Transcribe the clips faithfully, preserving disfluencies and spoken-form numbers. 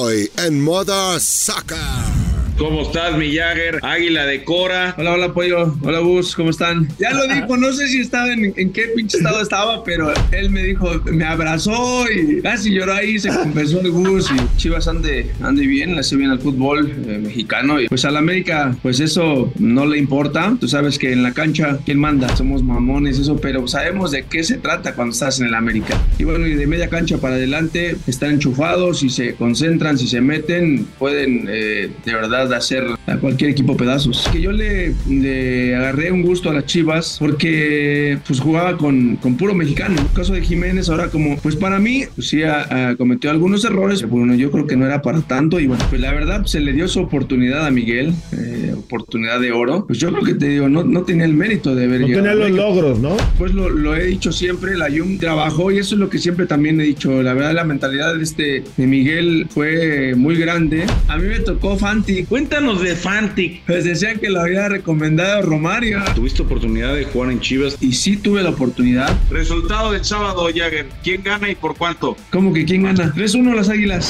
Hoy en Mother Soccer. ¿Cómo estás, mi Jagger? Águila de Cora. Hola, hola, Pollo. Hola, Gus. ¿Cómo están? Ya lo dijo, no sé si estaba en, en qué pinche estado estaba, pero él me dijo, me abrazó y casi lloró ahí, se confesó el Gus. Y Chivas ande, ande bien, le hace bien al fútbol eh, mexicano. Y pues al América, pues eso no le importa. Tú sabes que en la cancha, ¿quién manda? Somos mamones, eso, pero sabemos de qué se trata cuando estás en el América. Y bueno, y de media cancha para adelante, están enchufados, si se concentran, si se meten, pueden eh, de verdad de hacer a cualquier equipo pedazos. Que yo le, le agarré un gusto a las Chivas porque pues jugaba con, con puro mexicano. En el caso de Jiménez, ahora como pues para mí pues sí a, a, cometió algunos errores, bueno, yo creo que no era para tanto y bueno, pues la verdad pues, se le dio su oportunidad a Miguel, eh, oportunidad de oro. Pues yo creo que te digo, no, no tenía el mérito de haber no llegado. No tenía los logros, ¿no? Pues lo, lo he dicho siempre, la Jung trabajó y eso es lo que siempre también he dicho. La verdad la mentalidad de este de Miguel fue muy grande. A mí me tocó Fanti. Cuéntanos de Fantic. Pues decían que lo había recomendado Romario. ¿Tuviste oportunidad de jugar en Chivas? Y sí tuve la oportunidad. Resultado del sábado, Jagger. ¿Quién gana y por cuánto? ¿Cómo que quién gana? tres uno las Águilas.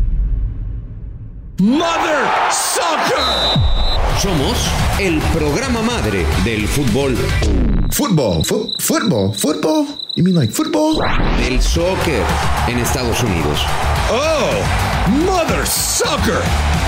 Mother Soccer. Somos el programa madre del fútbol. Fútbol, fu- fútbol, fútbol. You mean like football? Del soccer en Estados Unidos. Oh, Mother Soccer.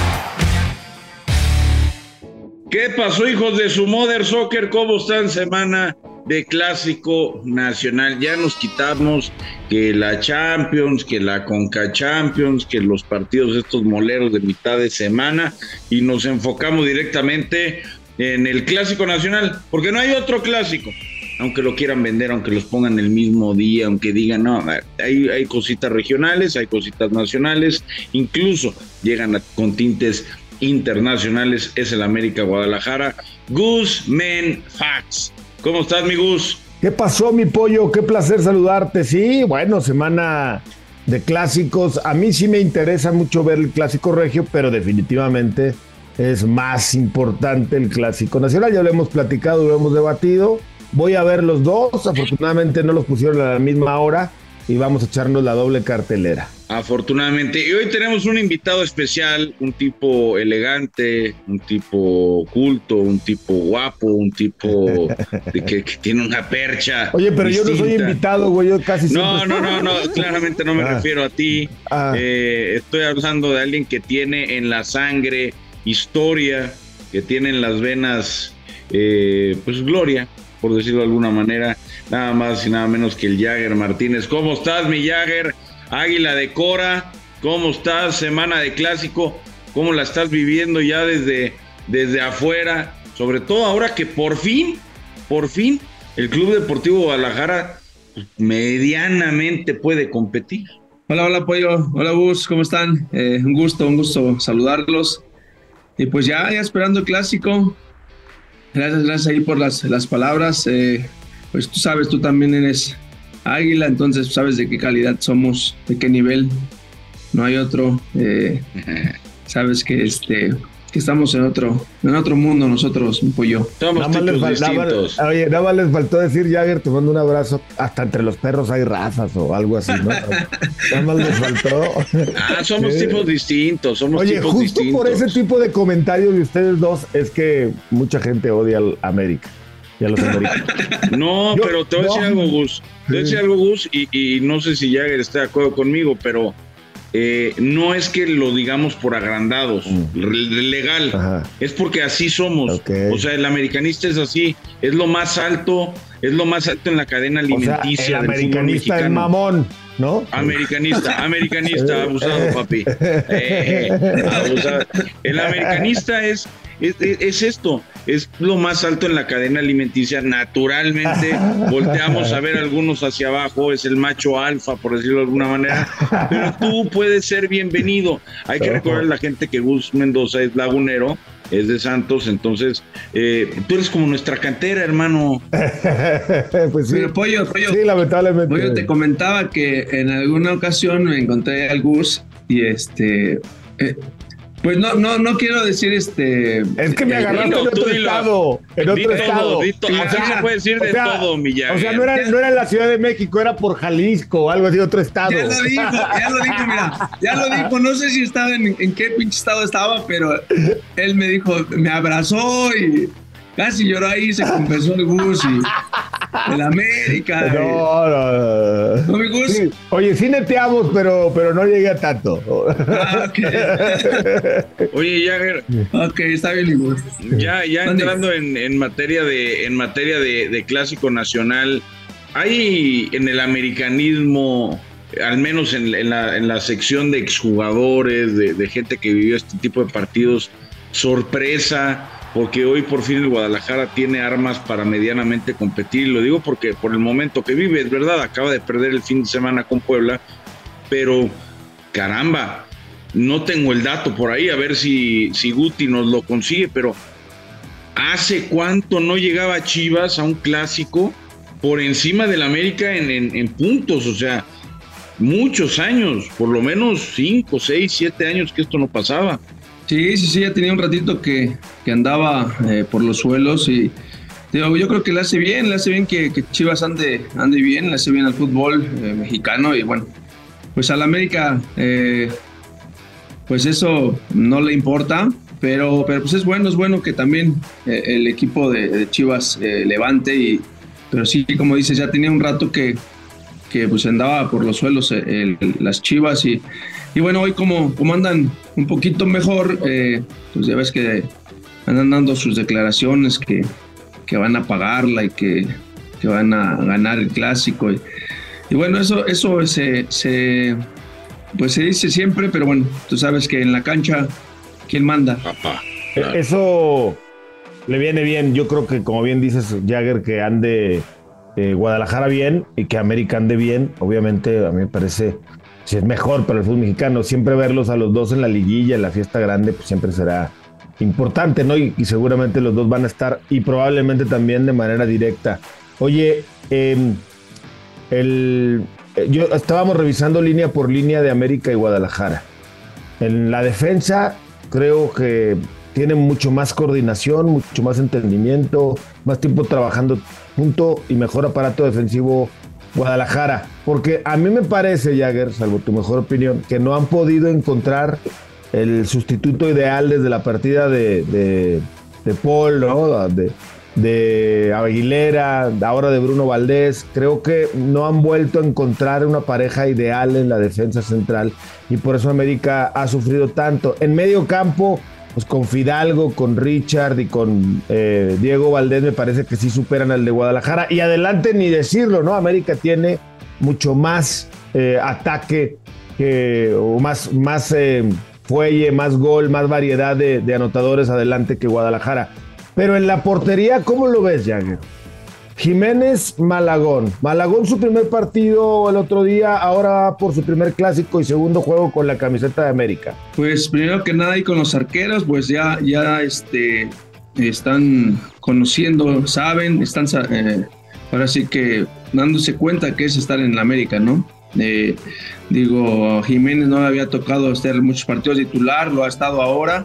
¿Qué pasó, hijos de su Mother Soccer? ¿Cómo están? Semana de Clásico Nacional. Ya nos quitamos que la Champions, que la Conca Champions, que los partidos estos moleros de mitad de semana y nos enfocamos directamente en el Clásico Nacional, porque no hay otro clásico. Aunque lo quieran vender, aunque los pongan el mismo día, aunque digan, no, hay, hay cositas regionales, hay cositas nacionales, incluso llegan a, con tintes internacionales, es el América Guadalajara. Gus Men Facts. ¿Cómo estás, mi Gus? ¿Qué pasó, mi pollo? Qué placer saludarte. Sí, bueno, semana de clásicos. A mí sí me interesa mucho ver el clásico regio, pero definitivamente es más importante el clásico nacional. Ya lo hemos platicado, lo hemos debatido. Voy a ver los dos. Afortunadamente no los pusieron a la misma hora y vamos a echarnos la doble cartelera. Afortunadamente. Y hoy tenemos un invitado especial, un tipo elegante, un tipo culto, un tipo guapo, un tipo de que, que tiene una percha. Oye, pero distinta. yo no soy invitado, güey, yo casi no, siempre... No, no, no, claramente no me ah. refiero a ti. Ah. Eh, estoy hablando de alguien que tiene en la sangre historia, que tiene en las venas, eh, pues gloria, por decirlo de alguna manera, nada más y nada menos que el Jagger Martínez. ¿Cómo estás, mi Jagger? Águila de Cora, ¿cómo estás? Semana de Clásico, ¿cómo la estás viviendo ya desde, desde afuera? Sobre todo ahora que por fin, por fin, el Club Deportivo Guadalajara medianamente puede competir. Hola, hola, Pollo. Hola, Gus, ¿cómo están? Eh, un gusto, un gusto saludarlos. Y pues ya, ya esperando el Clásico. Gracias, gracias ahí por las, las palabras. Eh, pues tú sabes, tú también eres Águila, entonces sabes de qué calidad somos, de qué nivel, no hay otro. Eh, sabes que este que estamos en otro en otro mundo nosotros, un pollo. Somos nada tipos más distintos. Nada, oye, nada más les faltó decir, Jagger, te mando un abrazo. Hasta entre los perros hay razas o algo así, ¿no? Nada más les faltó. Ah, somos sí. tipos distintos, somos oye, tipos justo distintos. Por ese tipo de comentarios de ustedes dos es que mucha gente odia al América. Y a los americanos. No, Yo, pero te voy a decir no. algo, Gus. Te voy a decir algo, Gus, y, y no sé si Jagger está de acuerdo conmigo, pero eh, no es que lo digamos por agrandados, mm. legal. Ajá. Es porque así somos. Okay. O sea, el americanista es así, es lo más alto, es lo más alto en la cadena alimenticia. O sea, el del americanista es mamón, ¿no? Americanista, americanista, abusado, papi. Eh, abusado. El americanista es, es, es esto. Es lo más alto en la cadena alimenticia. Naturalmente volteamos a ver algunos hacia abajo, es el macho alfa, por decirlo de alguna manera, pero tú puedes ser bienvenido. Hay que recordar a la gente que Gus Mendoza es lagunero, es de Santos, entonces eh, tú eres como nuestra cantera, hermano. Pues sí. Pero Pollo, Pollo, sí, lamentablemente. Pollo, te comentaba que en alguna ocasión me encontré al Gus y este... Eh, Pues no, no, no quiero decir este. Es que me agarraste dilo, en otro estado. En otro dilo, estado. Dito, o sea, se puede decir de sea, todo, Millán. O sea, no era, no era en la Ciudad de México, era por Jalisco o algo así, otro estado. Ya lo dijo, ya lo dijo, mira. Ya lo dijo, no sé si estaba en, en qué pinche estado estaba, pero él me dijo, me abrazó y casi lloró ahí, se confesó el Gus y el América. No, no, no. ¿No, mi Gus? Sí. Oye, sí neteamos, pero, pero no llegué a tanto. Ah, ok. Oye, Jagger. Ok, está bien, mi Gus. Ya, ya entrando en, en materia de, en materia de, de clásico nacional, hay en el americanismo, al menos en, en, la, en la sección de exjugadores, de, de gente que vivió este tipo de partidos, sorpresa, porque hoy por fin el Guadalajara tiene armas para medianamente competir. Lo digo porque por el momento que vive, es verdad, acaba de perder el fin de semana con Puebla, pero caramba, no tengo el dato por ahí, a ver si, si Guti nos lo consigue, pero ¿hace cuánto no llegaba Chivas a un clásico por encima del América en, en, en puntos? O sea, muchos años, por lo menos cinco, seis, siete años que esto no pasaba. Sí, sí, sí, ya tenía un ratito que, que andaba eh, por los suelos y digo, yo creo que le hace bien, le hace bien que, que Chivas ande, ande bien, le hace bien al fútbol eh, mexicano y bueno, pues al América, eh, pues eso no le importa, pero, pero pues es bueno, es bueno que también eh, el equipo de, de Chivas eh, levante, y, pero sí, como dices, ya tenía un rato que, que pues andaba por los suelos eh, el, las Chivas y Y bueno, hoy como, como andan un poquito mejor, eh, pues ya ves que andan dando sus declaraciones que, que van a pagarla y que, que van a ganar el clásico. Y, y bueno, eso, eso se, se, pues se dice siempre, pero bueno, tú sabes que en la cancha, ¿quién manda? Papá. Eso le viene bien. Yo creo que, como bien dices, Jagger, que ande eh, Guadalajara bien y que América ande bien. Obviamente, a mí me parece... si es mejor para el fútbol mexicano, siempre verlos a los dos en la liguilla, en la fiesta grande, pues siempre será importante, ¿no? Y, y seguramente los dos van a estar, y probablemente también de manera directa. Oye, eh, el, yo estábamos revisando línea por línea de América y Guadalajara. En la defensa creo que tienen mucho más coordinación, mucho más entendimiento, más tiempo trabajando junto y mejor aparato defensivo Guadalajara, porque a mí me parece, Jagger, salvo tu mejor opinión, que no han podido encontrar el sustituto ideal desde la partida de, de, de Paul, ¿no? de, de Aguilera, ahora de Bruno Valdés. Creo que no han vuelto a encontrar una pareja ideal en la defensa central y por eso América ha sufrido tanto. En medio campo, pues con Fidalgo, con Richard y con eh, Diego Valdés me parece que sí superan al de Guadalajara. Y adelante ni decirlo, ¿no? América tiene mucho más eh, ataque, que, o más, más eh, fuelle, más gol, más variedad de, de anotadores adelante que Guadalajara. Pero en la portería, ¿cómo lo ves, Jagger? Jiménez, Malagón. Malagón su primer partido el otro día, ahora por su primer clásico y segundo juego con la camiseta de América. Pues primero que nada, y con los arqueros, pues ya, ya este, están conociendo, saben, están eh, ahora sí que dándose cuenta que es estar en la América, ¿no? Eh, digo, Jiménez no le había tocado estar en muchos partidos titular, lo ha estado ahora.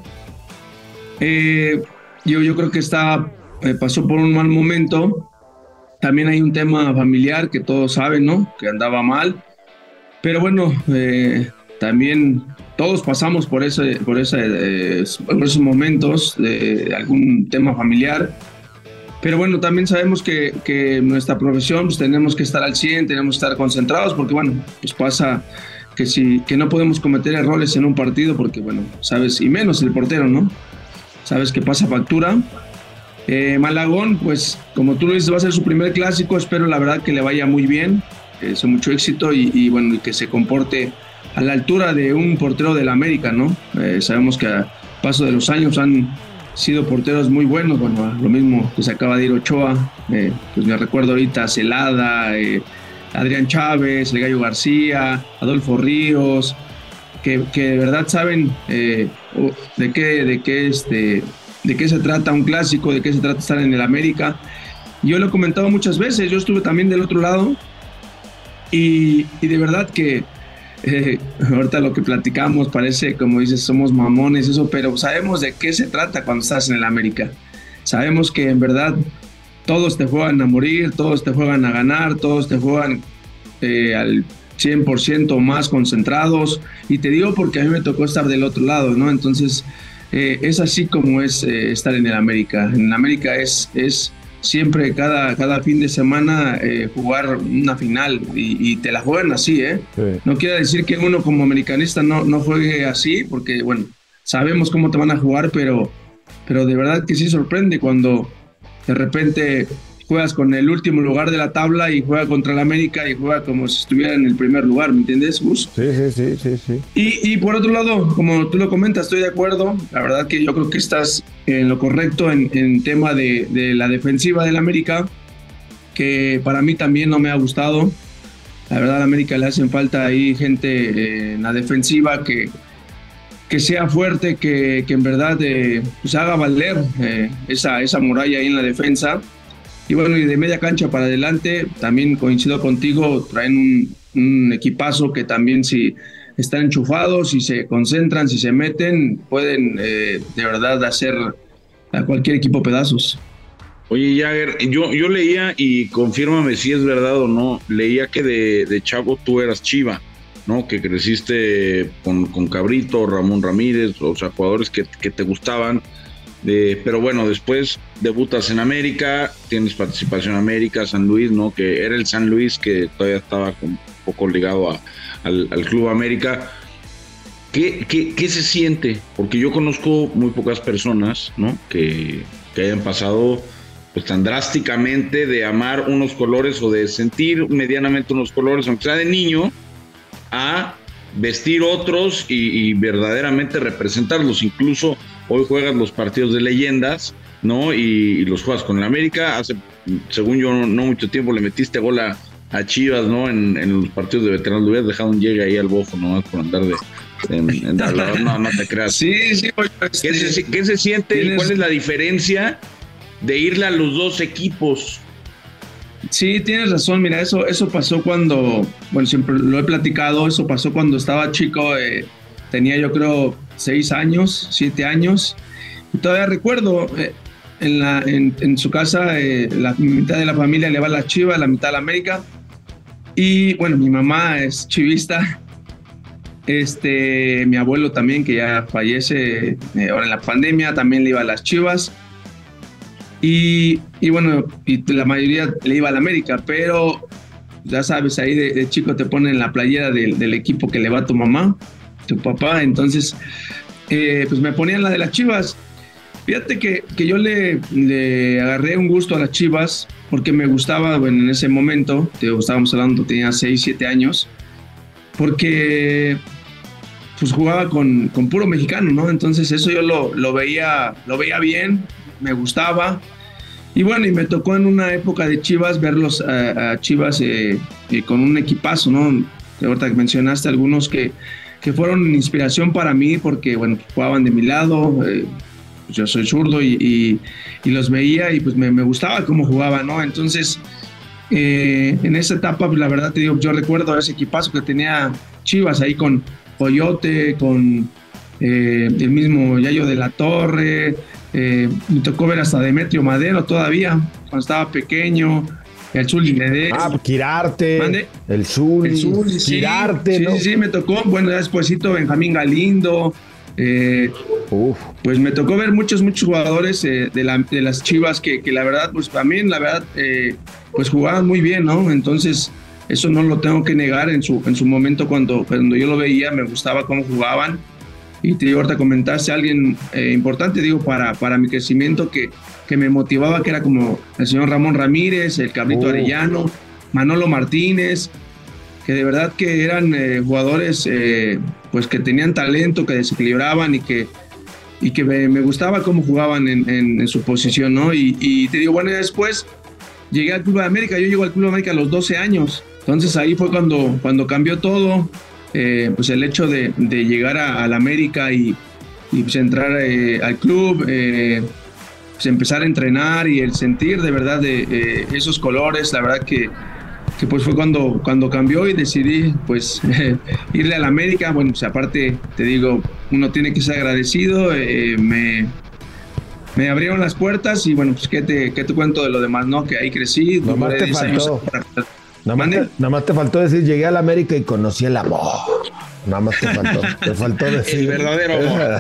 Eh, yo, yo creo que está, eh, pasó por un mal momento. También hay un tema familiar que todos saben, ¿no? Que andaba mal. Pero bueno, eh, también todos pasamos por, ese, por, ese, eh, por esos momentos de algún tema familiar. Pero bueno, también sabemos que, que nuestra profesión pues, tenemos que estar al cien, tenemos que estar concentrados, porque bueno, pues pasa que, si, que no podemos cometer errores en un partido, porque bueno, sabes, y menos el portero, ¿no? Sabes que pasa factura. Eh, Malagón, pues como tú lo dices, va a ser su primer clásico. Espero la verdad que le vaya muy bien, que sea mucho éxito y, y bueno, y que se comporte a la altura de un portero de la América, ¿no? Eh, sabemos que a paso de los años han sido porteros muy buenos. Bueno, lo mismo que se acaba de ir Ochoa, eh, pues me recuerdo ahorita Celada, eh, Adrián Chávez, el Gallo García, Adolfo Ríos, que, que de verdad saben eh, de qué, de qué este. de qué se trata un clásico, de qué se trata estar en el América. Yo lo he comentado muchas veces, yo estuve también del otro lado y, y de verdad que eh, ahorita lo que platicamos parece, como dices, somos mamones, eso, pero sabemos de qué se trata cuando estás en el América. Sabemos que en verdad todos te juegan a morir, todos te juegan a ganar, todos te juegan eh, al cien por ciento más concentrados, y te digo porque a mí me tocó estar del otro lado, ¿no? Entonces eh, es así como es eh, estar en el América. En el América es, es siempre cada, cada fin de semana eh, jugar una final, y, y te la juegan así, ¿eh? Sí. No quiere decir que uno como americanista no, no juegue así, porque bueno, sabemos cómo te van a jugar, pero, pero de verdad que sí sorprende cuando de repente juegas con el último lugar de la tabla y juega contra el América y juega como si estuviera en el primer lugar, ¿me entiendes, Gus? Sí, sí, sí, sí, sí. Y, y por otro lado, como tú lo comentas, estoy de acuerdo. La verdad que yo creo que estás en lo correcto en, en tema de, de la defensiva del América, que para mí también no me ha gustado. La verdad, al América le hacen falta ahí gente eh, en la defensiva que, que sea fuerte, que, que en verdad eh, pues haga valer eh, esa, esa muralla ahí en la defensa. Y bueno, y de media cancha para adelante, también coincido contigo, traen un, un equipazo que también si están enchufados, si se concentran, si se meten, pueden eh, de verdad hacer a cualquier equipo pedazos. Oye, Jagger, yo, yo leía, y confírmame si es verdad o no, leía que de, de chavo tú eras Chiva, ¿no? Que creciste con, con Cabrito, Ramón Ramírez, o sea, jugadores que, que te gustaban. Eh, pero bueno, después debutas en América, tienes participación en América, San Luis, ¿no? Que era el San Luis que todavía estaba un poco ligado a, al, al Club América. ¿Qué, qué, ¿Qué se siente? Porque yo conozco muy pocas personas, ¿no? Que, que hayan pasado pues tan drásticamente de amar unos colores o de sentir medianamente unos colores, aunque sea de niño, a vestir otros y, y verdaderamente representarlos. Incluso hoy juegas los partidos de leyendas, ¿no? Y, y los juegas con el América. Hace, según yo, no, no mucho tiempo le metiste gol a, a Chivas, ¿no? En, en los partidos de veteranos. Le hubieras dejado un llegue ahí al bofo, nomás por andar de... En, en hablar. No, no te creas. Sí, sí. Oye, ¿Qué, se, ¿Qué se siente y cuál es la diferencia de irle a los dos equipos? Sí, tienes razón. Mira, eso, eso pasó cuando, bueno, siempre lo he platicado, eso pasó cuando estaba chico, eh, tenía yo creo seis años, siete años, y todavía recuerdo, eh, en, la, en, en su casa, eh, la mitad de la familia le va a la Chivas, la mitad a la América, y bueno, mi mamá es chivista, este, mi abuelo también, que ya fallece eh, ahora en la pandemia, también le iba a las Chivas. Y, y bueno, y la mayoría le iba a la América, pero ya sabes, ahí de, de chico te ponen la playera del, del equipo que le va a tu mamá, tu papá, entonces eh, pues me ponían la de las Chivas. Fíjate que, que yo le, le agarré un gusto a las Chivas porque me gustaba, bueno, en ese momento, te estábamos hablando, tenía seis, siete años, porque pues jugaba con, con puro mexicano, ¿no? Entonces eso yo lo, lo, veía, lo veía bien, me gustaba. Y bueno, y me tocó en una época de Chivas verlos a, a Chivas eh, eh, con un equipazo, ¿no? Ahorita que mencionaste algunos que, que fueron inspiración para mí porque, bueno, jugaban de mi lado, eh, pues yo soy zurdo y, y, y los veía y pues me, me gustaba cómo jugaban, ¿no? Entonces, eh, en esa etapa, pues la verdad te digo, yo recuerdo ese equipazo que tenía Chivas ahí con Coyote, con eh, el mismo Yayo de la Torre. Eh, me tocó ver hasta Demetrio Madero todavía, cuando estaba pequeño, el Zuli Ledesma. Ah, Quirarte, ¿Mande? el Zuli, el Zuli, sí, Quirarte, sí, ¿no? Sí, sí, me tocó, bueno, ya despuésito Benjamín Galindo, eh, Uf. Pues me tocó ver muchos, muchos jugadores eh, de, la, de las Chivas que, que la verdad, pues también, la verdad, eh, pues jugaban muy bien, ¿no? Entonces, eso no lo tengo que negar, en su, en su momento cuando, cuando yo lo veía, me gustaba cómo jugaban. Y te digo, ahorita comentaste a alguien eh, importante, digo, para, para mi crecimiento que, que me motivaba, que era como el señor Ramón Ramírez, el Cabrito oh. Arellano, Manolo Martínez, que de verdad que eran eh, jugadores eh, pues que tenían talento, que desequilibraban y que, y que me, me gustaba cómo jugaban en, en, en su posición, ¿no? Y, y te digo, bueno, después llegué al Club de América, yo llego al Club de América a los doce años, entonces ahí fue cuando, cuando cambió todo. Eh, pues el hecho de, de llegar a, a la América y, y pues entrar eh, al club, eh, pues empezar a entrenar y el sentir de verdad de eh, esos colores, la verdad que, que pues fue cuando, cuando cambió y decidí pues eh, irle a la América. Bueno, pues aparte te digo, uno tiene que ser agradecido, eh, me, me abrieron las puertas y bueno, pues qué te, qué te cuento de lo demás, ¿no? Que ahí crecí. Nomás te faltó, nada más, te, nada más te faltó decir, llegué a la América y conocí el amor. Nada más te faltó, te faltó decir. El verdadero amor.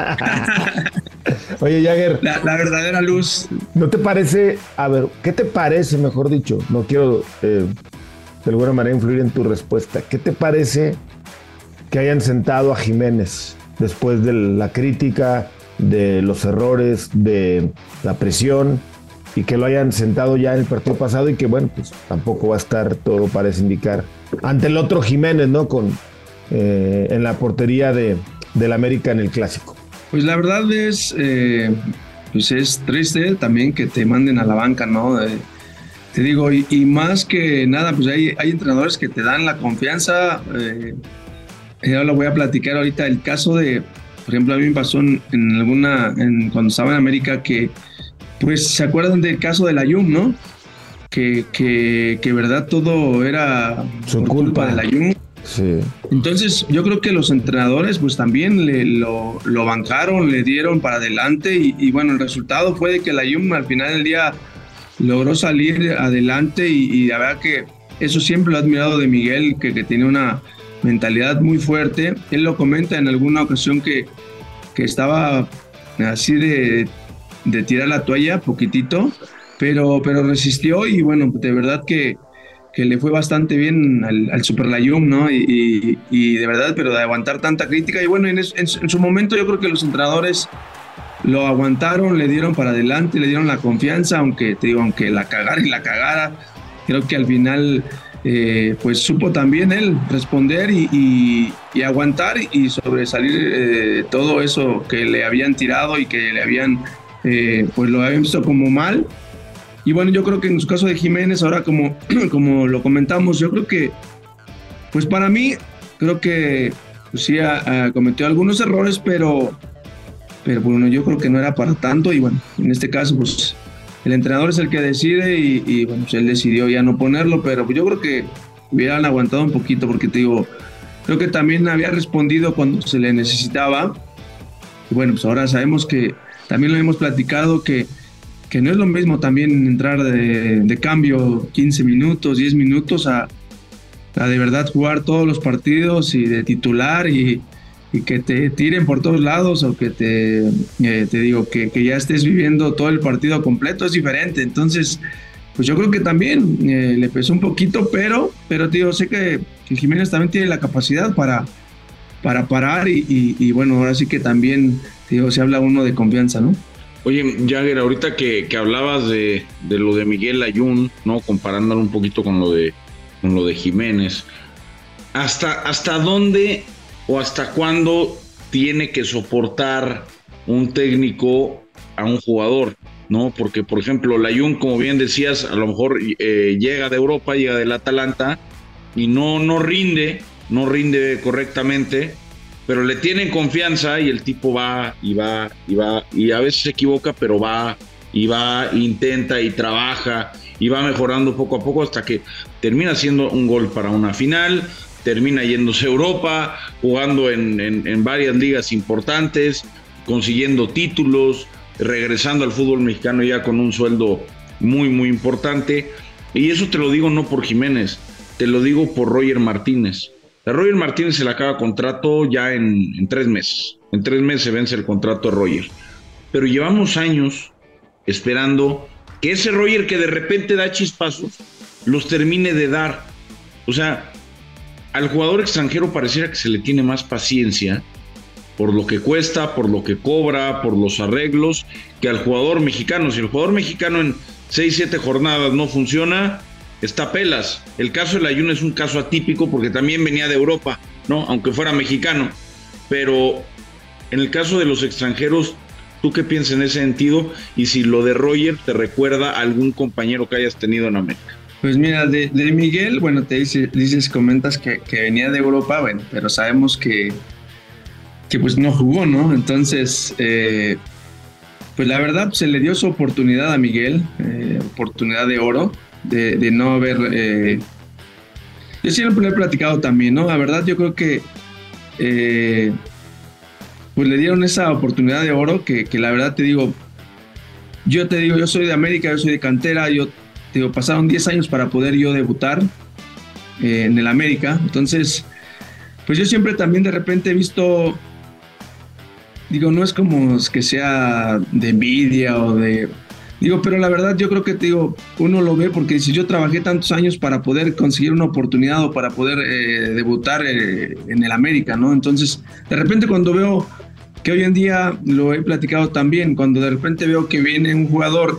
Oye, Jagger. La, la verdadera luz. ¿No te parece, a ver, qué te parece, mejor dicho? No quiero eh, de alguna manera influir en tu respuesta. ¿Qué te parece que hayan sentado a Jiménez después de la crítica, de los errores, de la presión, y que lo hayan sentado ya en el partido pasado y que, bueno, pues tampoco va a estar, todo parece indicar, ante el otro Jiménez, ¿no? Con, eh, en la portería de, del América en el Clásico? Pues la verdad es, eh, pues es triste también que te manden a la banca, ¿no? Eh, te digo, y, y más que nada, pues hay, hay entrenadores que te dan la confianza. Eh, yo lo voy a platicar ahorita. El caso de, por ejemplo, a mí me pasó en, en alguna, en, cuando estaba en América, que, pues, ¿se acuerdan del caso de la Jum, no? Que, que, que verdad todo era su por culpa. culpa de la Jum. Sí. Entonces yo creo que los entrenadores pues también le, lo, lo bancaron, le dieron para adelante y, y bueno, el resultado fue de que la Jum al final del día logró salir adelante y, y la verdad que eso siempre lo he admirado de Miguel, que, que tiene una mentalidad muy fuerte. Él lo comenta en alguna ocasión que, que estaba así de, de tirar la toalla poquitito, pero, pero resistió y bueno, de verdad que que le fue bastante bien al, al Super Layum, ¿no? Y, y, y de verdad, pero de aguantar tanta crítica. Y bueno, en, es, en, en su momento yo creo que los entrenadores lo aguantaron, le dieron para adelante, le dieron la confianza, aunque te digo, aunque la cagara y la cagara, creo que al final eh, pues supo también él responder y, y, y aguantar y sobresalir eh, todo eso que le habían tirado y que le habían, eh, pues lo habían visto como mal. Y bueno, yo creo que en su caso de Jiménez, ahora como, como lo comentamos, yo creo que, pues para mí, creo que pues sí a, a cometió algunos errores, pero, pero bueno, yo creo que no era para tanto. Y bueno, en este caso, pues el entrenador es el que decide y, y bueno, pues él decidió ya no ponerlo, pero yo creo que hubieran aguantado un poquito, porque te digo, creo que también había respondido cuando se le necesitaba. Y bueno, pues ahora sabemos que también lo hemos platicado, que que no es lo mismo también entrar de, de cambio quince minutos, diez minutos a, a de verdad jugar todos los partidos y de titular y, y que te tiren por todos lados o que te, eh, te digo, que, que ya estés viviendo todo el partido completo, es diferente. Entonces, pues yo creo que también eh, le pesó un poquito, pero, pero tío, sé que, que Jiménez también tiene la capacidad para, para parar y, y, y bueno, ahora sí que también, tío, se habla uno de confianza, ¿no? Oye, Jagger, ahorita que, que hablabas de, de lo de Miguel Layún, ¿no? Comparándolo un poquito con lo de, con lo de Jiménez. ¿Hasta, ¿Hasta dónde o hasta cuándo tiene que soportar un técnico a un jugador? ¿No? Porque, por ejemplo, Layún, como bien decías, a lo mejor eh, llega de Europa, llega del Atalanta y no, no rinde, no rinde correctamente, pero le tienen confianza y el tipo va y va y va y a veces se equivoca, pero va y va, intenta y trabaja y va mejorando poco a poco hasta que termina haciendo un gol para una final, termina yéndose a Europa, jugando en, en, en varias ligas importantes, consiguiendo títulos, regresando al fútbol mexicano ya con un sueldo muy muy importante. Y eso te lo digo no por Jiménez, te lo digo por Roger Martínez. A Roger Martínez se le acaba contrato ya en, en tres meses. En tres meses se vence el contrato de Roger. Pero llevamos años esperando que ese Roger que de repente da chispazos, los termine de dar. O sea, al jugador extranjero pareciera que se le tiene más paciencia por lo que cuesta, por lo que cobra, por los arreglos, que al jugador mexicano. Si el jugador mexicano en seis, siete jornadas no funciona, está pelas. El caso de Layún es un caso atípico porque también venía de Europa, ¿no? Aunque fuera mexicano. Pero en el caso de los extranjeros, ¿tú qué piensas en ese sentido? Y si lo de Roger te recuerda a algún compañero que hayas tenido en América. Pues mira, de, de Miguel, bueno, te dice, dices, comentas que, que venía de Europa, bueno, pero sabemos que, que pues no jugó, ¿no? Entonces, eh, pues la verdad se le dio su oportunidad a Miguel, eh, oportunidad de oro. De, de no haber eh, yo siempre lo he platicado también, ¿no? La verdad, yo creo que eh, pues le dieron esa oportunidad de oro que, que la verdad te digo, yo te digo, yo soy de América, yo soy de cantera, yo te digo, pasaron diez años para poder yo debutar eh, en el América. Entonces, pues yo siempre también de repente he visto, digo, no es como que sea de envidia o de... Digo, pero la verdad yo creo que te digo, uno lo ve porque si yo trabajé tantos años para poder conseguir una oportunidad o para poder eh, debutar eh, en el América, ¿no? Entonces, de repente cuando veo que hoy en día, lo he platicado también, cuando de repente veo que viene un jugador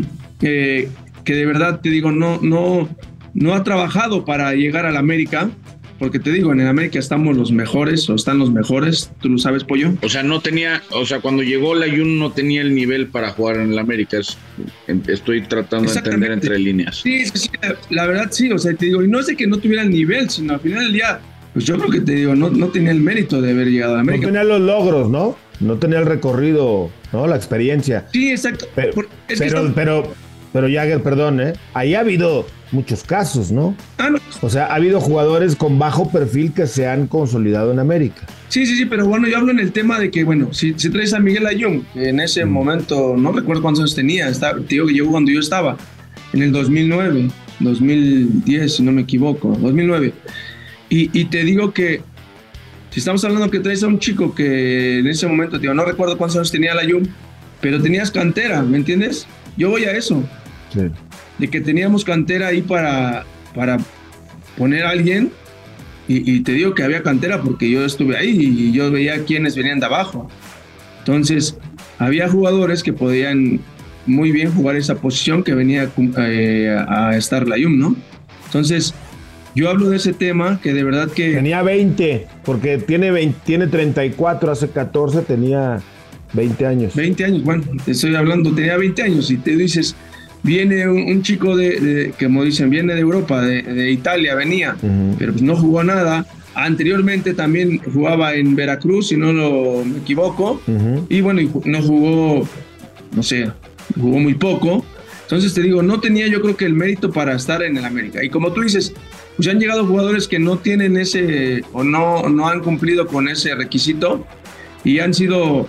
eh, que de verdad te digo, no, no, no ha trabajado para llegar al América, porque te digo, en el América estamos los mejores o están los mejores, tú lo sabes, Pollo. O sea, no tenía, o sea, cuando llegó Layún no tenía el nivel para jugar en el América. Es, estoy tratando de entender entre líneas. Sí, sí, sí, la, la verdad sí, o sea, te digo, y no es de que no tuviera el nivel, sino al final del día, pues yo creo que te digo, no, no tenía el mérito de haber llegado a América. No tenía los logros, ¿no? No tenía el recorrido, ¿no? La experiencia. Sí, exacto. Pero, Por, es pero, que está... pero, pero Jagger, perdón, ¿eh? Ahí ha habido muchos casos, ¿no? Ah, no. O sea, ha habido jugadores con bajo perfil que se han consolidado en América. Sí, sí, sí, pero bueno, yo hablo en el tema de que, bueno, si, si traes a Miguel Layún, que en ese mm. momento, no recuerdo cuántos años tenía, está, te digo que llegó cuando yo estaba, en el dos mil nueve, dos mil diez, si no me equivoco, dos mil nueve. Y, y te digo que, si estamos hablando que traes a un chico que en ese momento, digo, no recuerdo cuántos años tenía Layún, pero tenías cantera, ¿me entiendes? Yo voy a eso. Sí. De que teníamos cantera ahí para, para poner a alguien, y, y te digo que había cantera porque yo estuve ahí y yo veía quienes venían de abajo. Entonces, había jugadores que podían muy bien jugar esa posición que venía eh, a estar Layún, ¿no? Entonces, yo hablo de ese tema que de verdad que... Tenía veinte, porque tiene, veinte, tiene treinta y cuatro, hace catorce tenía veinte años. veinte años, bueno, te estoy hablando, tenía veinte años y te dices, viene un, un chico de, de, como dicen, viene de Europa, de, de Italia, venía, uh-huh. pero pues no jugó nada. Anteriormente también jugaba en Veracruz, si no lo, me equivoco, uh-huh. y bueno, no jugó, no sé, jugó muy poco. Entonces te digo, no tenía yo creo que el mérito para estar en el América. Y como tú dices, pues han llegado jugadores que no tienen ese, o no, no han cumplido con ese requisito, y han sido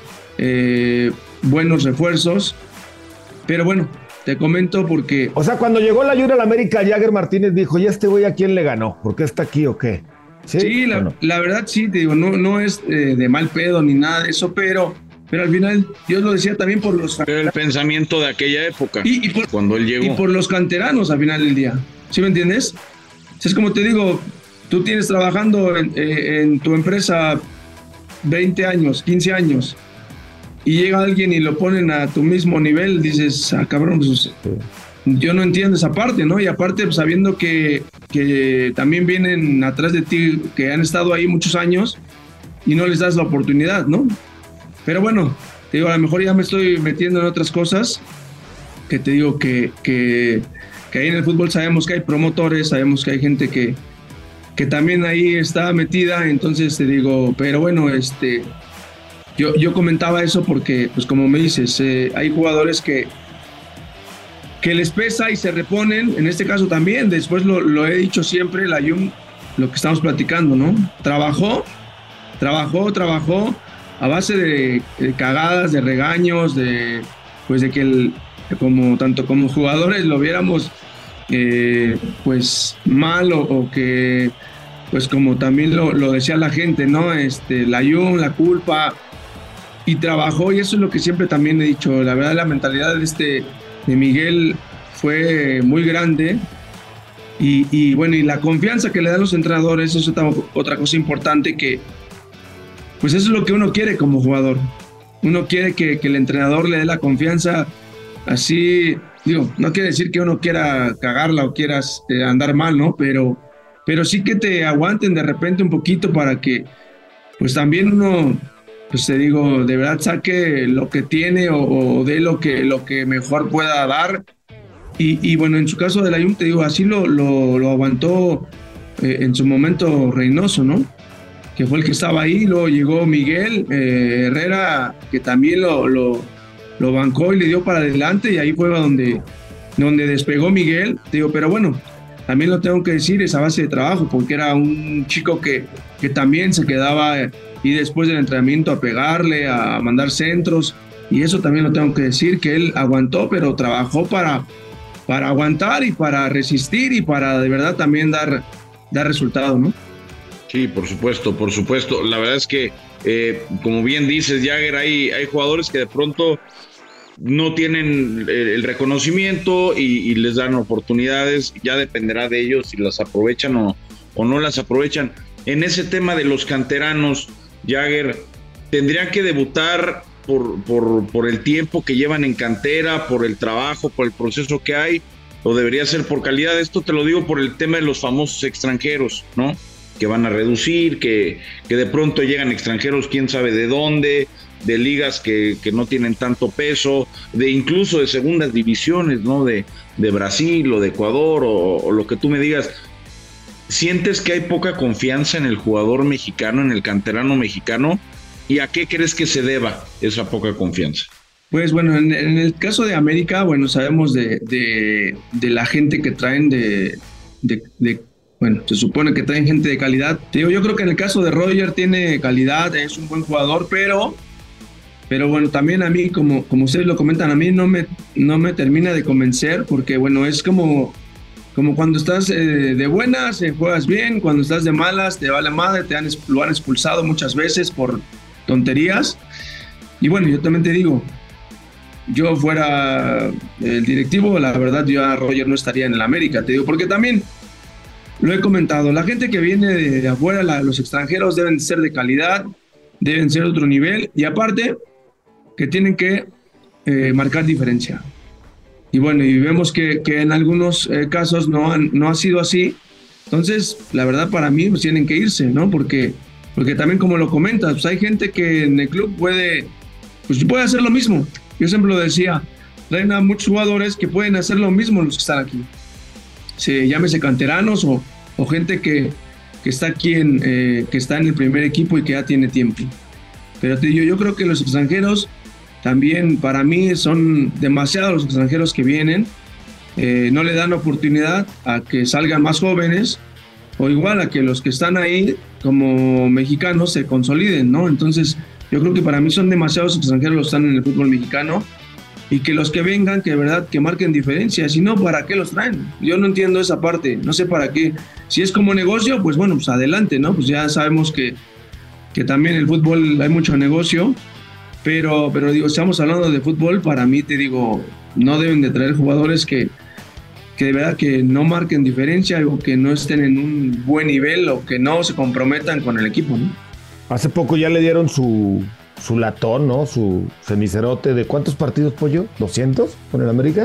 eh, buenos refuerzos, pero bueno, te comento porque... O sea, cuando llegó la Layún al América, Jagger Martínez dijo, ¿y este güey a quién le ganó? ¿Por qué está aquí o qué? Sí, sí la, no? la verdad sí, te digo, no, no es eh, de mal pedo ni nada de eso, pero, pero al final, Dios lo decía también por los... Pero el pensamiento de aquella época, y, y por, cuando él llegó. Y por los canteranos al final del día, ¿sí me entiendes? Es como te digo, tú tienes trabajando en, en tu empresa veinte años, quince años, y llega alguien y lo ponen a tu mismo nivel, dices, ah, cabrón, pues, yo no entiendo esa parte, ¿no? Y aparte, pues, sabiendo que, que también vienen atrás de ti, que han estado ahí muchos años, y no les das la oportunidad, ¿no? Pero bueno, te digo, a lo mejor ya me estoy metiendo en otras cosas, que te digo que, que, que ahí en el fútbol sabemos que hay promotores, sabemos que hay gente que, que también ahí está metida, entonces te digo, pero bueno, este... Yo, yo comentaba eso porque, pues como me dices, eh, hay jugadores que, que les pesa y se reponen, en este caso también, después lo, lo he dicho siempre, Layún, lo que estamos platicando, ¿no? Trabajó, trabajó, trabajó a base de, de cagadas, de regaños, de, pues de que el, como, tanto como jugadores lo viéramos eh, pues mal o, o que, pues como también lo, lo decía la gente, ¿no? Este, Layún, la culpa... Y trabajó, y eso es lo que siempre también he dicho. La verdad, la mentalidad de, este, de Miguel fue muy grande. Y, y bueno, y la confianza que le dan los entrenadores, eso es otra, otra cosa importante que, pues eso es lo que uno quiere como jugador. Uno quiere que, que el entrenador le dé la confianza así. Digo, no quiere decir que uno quiera cagarla o quieras eh, andar mal, ¿no? Pero, pero sí que te aguanten de repente un poquito para que, pues también uno... pues te digo, de verdad saque lo que tiene o, o dé lo que, lo que mejor pueda dar. Y, y bueno, en su caso de Layún, te digo, así lo, lo, lo aguantó eh, en su momento Reynoso, ¿no? Que fue el que estaba ahí, luego llegó Miguel eh, Herrera, que también lo, lo, lo bancó y le dio para adelante, y ahí fue donde, donde despegó Miguel. Te digo, pero bueno, también lo tengo que decir, es a base de trabajo, porque era un chico que, que también se quedaba y después del entrenamiento a pegarle, a mandar centros, y eso también lo tengo que decir, que él aguantó, pero trabajó para, para aguantar y para resistir y para de verdad también dar, dar resultado, ¿no? Sí, por supuesto, por supuesto. La verdad es que, eh, como bien dices, Jagger, hay, hay jugadores que de pronto no tienen el, el reconocimiento y, y les dan oportunidades. Ya dependerá de ellos si las aprovechan o, o no las aprovechan. En ese tema de los canteranos, Jagger, ¿tendrían que debutar por, por, por el tiempo que llevan en cantera, por el trabajo, por el proceso que hay? ¿O debería ser por calidad? Esto te lo digo por el tema de los famosos extranjeros, ¿no? Que van a reducir, que, que de pronto llegan extranjeros, quién sabe de dónde, de ligas que, que no tienen tanto peso, de incluso de segundas divisiones, ¿no? De, de Brasil o de Ecuador o, o lo que tú me digas. ¿Sientes que hay poca confianza en el jugador mexicano, en el canterano mexicano? ¿Y a qué crees que se deba esa poca confianza? Pues bueno, en, en el caso de América, bueno, sabemos de, de, de la gente que traen de, de, de Bueno, se supone que traen gente de calidad. Te digo, yo creo que en el caso de Roger tiene calidad, es un buen jugador, pero, pero bueno, también a mí, como, como ustedes lo comentan, a mí no me, no me termina de convencer, porque bueno, es como, como cuando estás eh, de buenas, eh, juegas bien, cuando estás de malas, te vale madre, te han, lo han expulsado muchas veces por tonterías. Y bueno, yo también te digo, yo fuera el directivo, la verdad yo a Roger no estaría en el América, te digo, porque también lo he comentado, la gente que viene de, de afuera, la, los extranjeros deben ser de calidad, deben ser de otro nivel y aparte que tienen que eh, marcar diferencia. Y bueno, y vemos que, que en algunos eh, casos no, han, no ha sido así. Entonces, la verdad para mí pues, tienen que irse, ¿no? Porque, porque también como lo comentas, pues, hay gente que en el club puede, pues, puede hacer lo mismo. Yo siempre lo decía, traen a muchos jugadores que pueden hacer lo mismo los que están aquí. Se llámese canteranos o, o gente que, que está aquí en, eh, que está en el primer equipo y que ya tiene tiempo. Pero te digo, yo creo que los extranjeros también para mí son demasiados los extranjeros que vienen, eh, no le dan oportunidad a que salgan más jóvenes o igual a que los que están ahí como mexicanos se consoliden, ¿no? Entonces yo creo que para mí son demasiados extranjeros los que están en el fútbol mexicano. Y que los que vengan, que de verdad, que marquen diferencia. Si no, ¿para qué los traen? Yo no entiendo esa parte, no sé para qué. Si es como negocio, pues bueno, pues adelante, ¿no? Pues ya sabemos que, que también el fútbol hay mucho negocio, pero, pero digo, estamos hablando de fútbol, para mí te digo, no deben de traer jugadores que, que de verdad que no marquen diferencia o que no estén en un buen nivel o que no se comprometan con el equipo, ¿no? Hace poco ya le dieron su... su latón, ¿no? Su cenicerote de ¿cuántos partidos, Pollo? ¿doscientos con el América?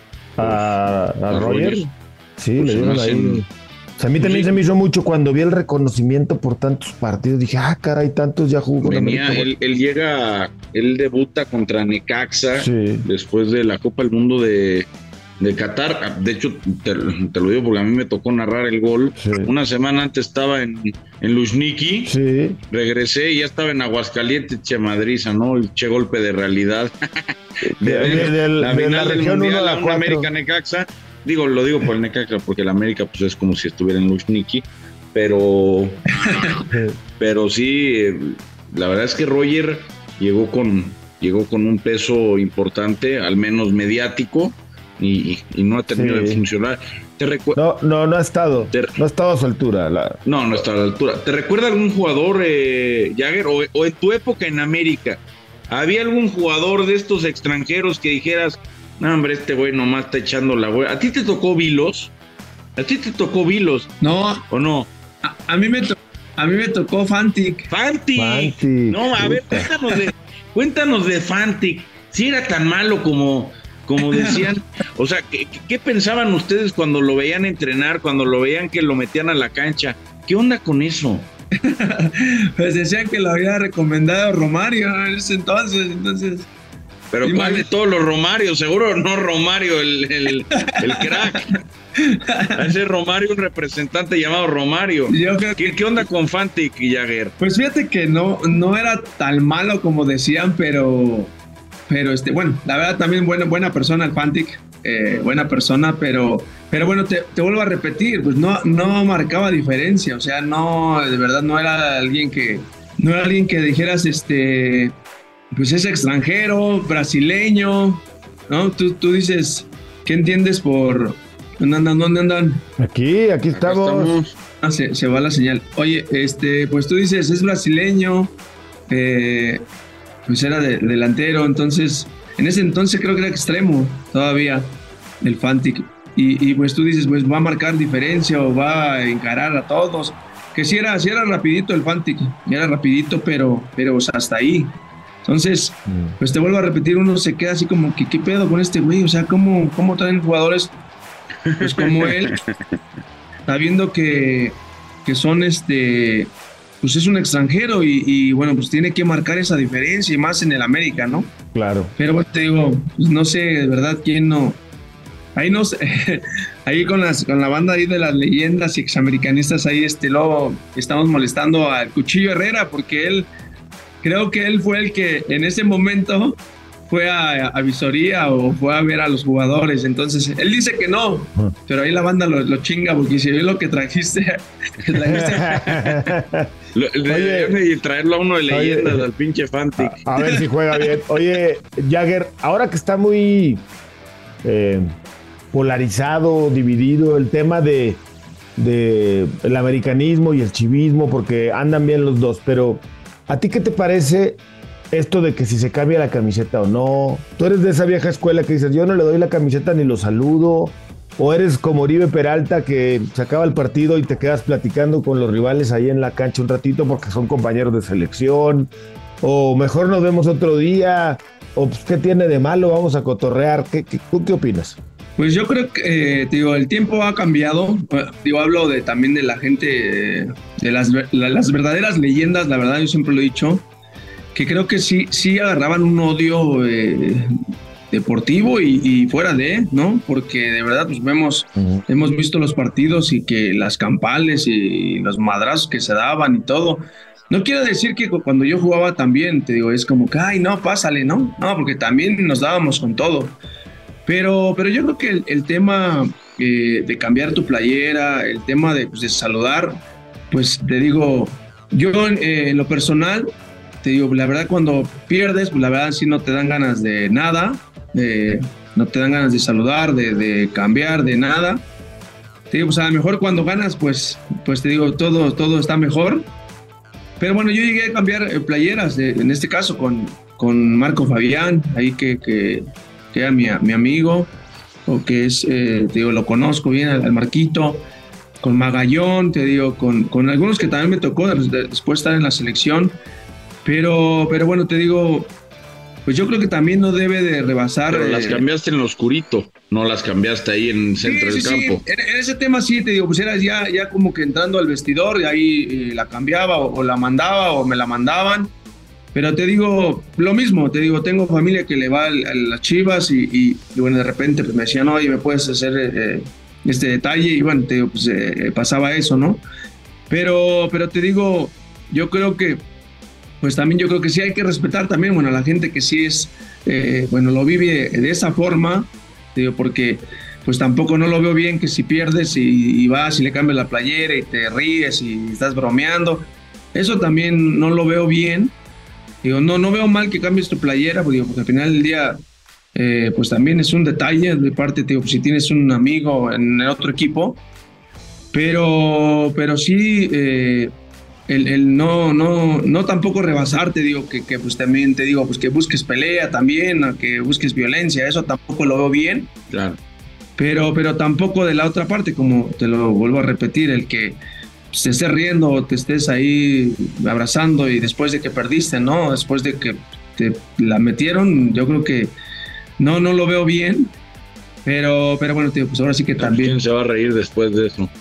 A, a, a Roger. Sí, pues le dieron ahí. En... O sea, a mí también sí. Se me hizo mucho cuando vi el reconocimiento por tantos partidos. Dije, ah, caray, tantos ya jugó con Venía, América. Él, él llega, él debuta contra Necaxa sí. Después de la Copa del Mundo de, de Qatar. De hecho, te, te lo digo porque a mí me tocó narrar el gol. Sí. Una semana antes estaba en, en Luzhniki. Sí. Regresé y ya estaba en Aguascalientes, che madriza, ¿no? El che golpe de realidad. de, de, de, de, la de final la del región Mundial, uno la América Necaxa. Digo, lo digo por el Necaxa porque el América pues es como si estuviera en Luzhniki. Pero, pero sí, eh, la verdad es que Roger llegó con, llegó con un peso importante, al menos mediático. Y, y no ha terminado sí. de funcionar. ¿Te recu- no, no, no ha estado. Te... No ha estado a su altura. La... No, no está a la altura. ¿Te recuerda algún jugador, eh, Jagger, o, o en tu época en América, había algún jugador de estos extranjeros que dijeras, no, hombre, este güey nomás está echando la güey? ¿A ti te tocó Vilos? ¿A ti te tocó Vilos? No. ¿O no? A, a mí me to- a mí me tocó Fantic. Fantic. Fantic. No, a ver, cuéntanos de, cuéntanos de Fantic. Si era tan malo como... Como decían, o sea, ¿qué, ¿qué pensaban ustedes cuando lo veían entrenar, cuando lo veían que lo metían a la cancha? ¿Qué onda con eso? Pues decían que lo había recomendado Romario en ese entonces, entonces... Pero ¿cuál de todos los Romarios? Seguro no Romario, el, el, el crack. Ese Romario, un representante llamado Romario. Yo creo que... ¿Qué, ¿Qué onda con Fantic y Jagger? Pues fíjate que no, no era tan malo como decían, pero... Pero este, bueno, la verdad también buena, buena persona el Fantic, eh, buena persona, pero, Pero bueno, te, te vuelvo a repetir, pues no, no marcaba diferencia, o sea, no, de verdad no era alguien que, no era alguien que dijeras, este, pues es extranjero, brasileño, ¿no? Tú, tú dices, ¿qué entiendes por, ¿dónde andan, dónde andan? Aquí, aquí estamos. Acá estamos. Ah, se, se va la señal. Oye, este, pues tú dices, es brasileño, eh, pues era de, delantero, entonces, en ese entonces creo que era extremo todavía, el Fantic. Y, y pues tú dices, pues va a marcar diferencia o va a encarar a todos. Que sí era, sí era rapidito el Fantic, era rapidito, pero, pero o sea, hasta ahí. Entonces, pues te vuelvo a repetir, uno se queda así como que, ¿qué pedo con este güey? O sea, ¿cómo, cómo traen jugadores pues como él? Sabiendo que, que son este, pues es un extranjero y, y bueno, pues tiene que marcar esa diferencia y más en el América, ¿no? Claro. Pero bueno, te digo, pues no sé de verdad quién no. Ahí no sé, ahí con las con la banda ahí de las leyendas y examericanistas ahí este luego estamos molestando al Cuchillo Herrera porque él creo que él fue el que en ese momento fue a, a visoría o fue a ver a los jugadores, entonces él dice que no, pero ahí la banda lo, lo chinga porque si ve lo que trajiste, que trajiste. Oye, y traerlo a uno de leyendas oye, al pinche Fantic. A, a ver si juega bien. Oye, Jagger, ahora que está muy eh, polarizado, dividido el tema de, de el americanismo y el chivismo, porque andan bien los dos, pero ¿a ti qué te parece esto de que si se cambia la camiseta o no? ¿Tú eres de esa vieja escuela que dices, yo no le doy la camiseta ni lo saludo? ¿O eres como Oribe Peralta que se acaba el partido y te quedas platicando con los rivales ahí en la cancha un ratito porque son compañeros de selección? ¿O mejor nos vemos otro día? ¿O pues, qué tiene de malo? Vamos a cotorrear. ¿Qué, qué, ¿Tú qué opinas? Pues yo creo que, eh, digo, el tiempo ha cambiado. Digo, hablo de, también de la gente, eh, de las, la, las verdaderas leyendas, la verdad, yo siempre lo he dicho, que creo que sí, sí agarraban un odio eh, deportivo y, y fuera de, ¿no? Porque de verdad, pues vemos, uh-huh. hemos visto los partidos y que las campales y los madrazos que se daban y todo. No quiero decir que cuando yo jugaba también, te digo, es como que, ay, no, pásale, ¿no? No, porque también nos dábamos con todo. Pero, pero yo creo que el, el tema eh, de cambiar tu playera, el tema de, pues, de saludar, pues te digo, yo eh, en lo personal, te digo, la verdad cuando pierdes, pues la verdad sí no te dan ganas de nada, de, no te dan ganas de saludar, de, de cambiar, de nada. Te digo, pues a lo mejor cuando ganas, pues, pues te digo, todo, todo está mejor. Pero bueno, yo llegué a cambiar eh, playeras, de, en este caso con, con Marco Fabián, ahí que... que que era mi, mi amigo, o que es, eh, te digo, lo conozco bien, al, al Marquito, con Magallón, te digo, con, con algunos que también me tocó después estar en la selección, pero, pero bueno, te digo, pues yo creo que también no debe de rebasar. Pero eh, las cambiaste en lo oscurito, no las cambiaste ahí en el centro sí, del sí, campo. Sí. En, en ese tema sí, te digo, pues era ya, ya como que entrando al vestidor, y ahí eh, la cambiaba, o, o la mandaba, o me la mandaban. Pero te digo lo mismo, te digo, tengo familia que le va a las Chivas y, y, y bueno, de repente pues me decían, oye, ¿me puedes hacer eh, este detalle? Y bueno, te digo, pues eh, pasaba eso, ¿no? Pero, pero te digo, yo creo que, pues también yo creo que sí hay que respetar también, bueno, a la gente que sí es, eh, bueno, lo vive de esa forma, te digo, porque pues tampoco no lo veo bien que si pierdes y, y vas y le cambias la playera y te ríes y estás bromeando, eso también no lo veo bien. Digo, no, no veo mal que cambies tu playera, porque, digo, porque al final del día, eh, pues también es un detalle de parte, digo, pues si tienes un amigo en el otro equipo, pero, pero sí, eh, el, el no, no, no tampoco rebasarte, digo, que, que pues también te digo, pues que busques pelea también, que busques violencia, eso tampoco lo veo bien. Claro. Pero, pero tampoco de la otra parte, como te lo vuelvo a repetir, el que te estés riendo o te estés ahí abrazando y después de que perdiste, ¿no? Después de que te la metieron, yo creo que no, no lo veo bien, pero, pero bueno, tío, pues ahora sí que también. ¿Quién se va a reír después de eso?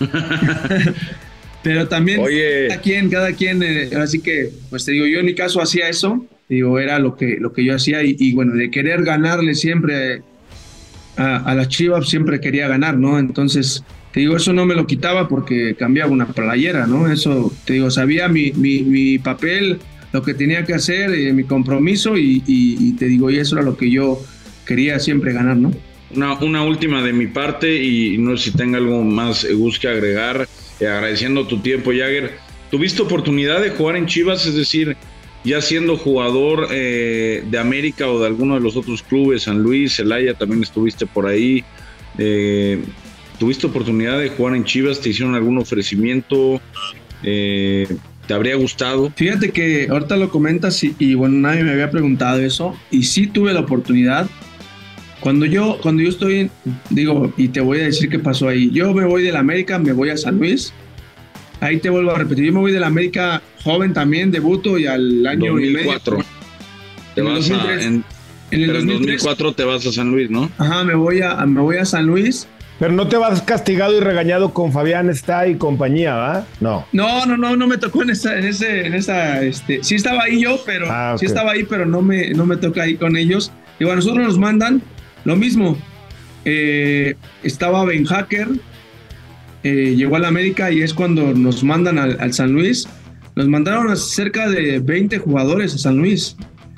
Pero también, Oye. cada quien, cada quien, eh, así que, pues te digo, yo en mi caso hacía eso, digo, era lo que, lo que yo hacía y, y bueno, de querer ganarle siempre a, a las Chivas, siempre quería ganar, ¿no? Entonces, te digo, eso no me lo quitaba porque cambiaba una playera, ¿no? Eso, te digo, sabía mi, mi, mi papel, lo que tenía que hacer, eh, mi compromiso y, y, y te digo, y eso era lo que yo quería siempre ganar, ¿no? Una, una última de mi parte y no sé si tenga algo más, eh, Gus, que agregar, eh, agradeciendo tu tiempo, Jagger. ¿Tuviste oportunidad de jugar en Chivas? Es decir, ya siendo jugador eh, de América o de alguno de los otros clubes, San Luis, Celaya, también estuviste por ahí. Eh, ¿Tuviste oportunidad de jugar en Chivas? ¿Te hicieron algún ofrecimiento? Eh, ¿Te habría gustado? Fíjate que ahorita lo comentas y, y bueno, nadie me había preguntado eso y sí tuve la oportunidad. Cuando yo, cuando yo estoy, digo, y te voy a decir qué pasó ahí. Yo me voy de la América, me voy a San Luis. Ahí te vuelvo a repetir, yo me voy de la América joven también, debuto y al año dos mil cuatro. Y medio. Te vas en el dos mil tres, a, en, en el pero dos mil tres, en dos mil cuatro te vas a San Luis, ¿no? Ajá, me voy a, me voy a San Luis. Pero no te vas castigado y regañado con Fabián Está y compañía, ¿va? No. No, no, no, no me tocó en esa, en ese, en esa, este, sí estaba ahí yo, pero ah, okay. sí estaba ahí, pero no me, no me toca ahí con ellos. Y bueno, nosotros nos mandan lo mismo. Eh, estaba Ben Hacker, eh, llegó a la América y es cuando nos mandan al, al San Luis. Nos mandaron a cerca de veinte jugadores a San Luis.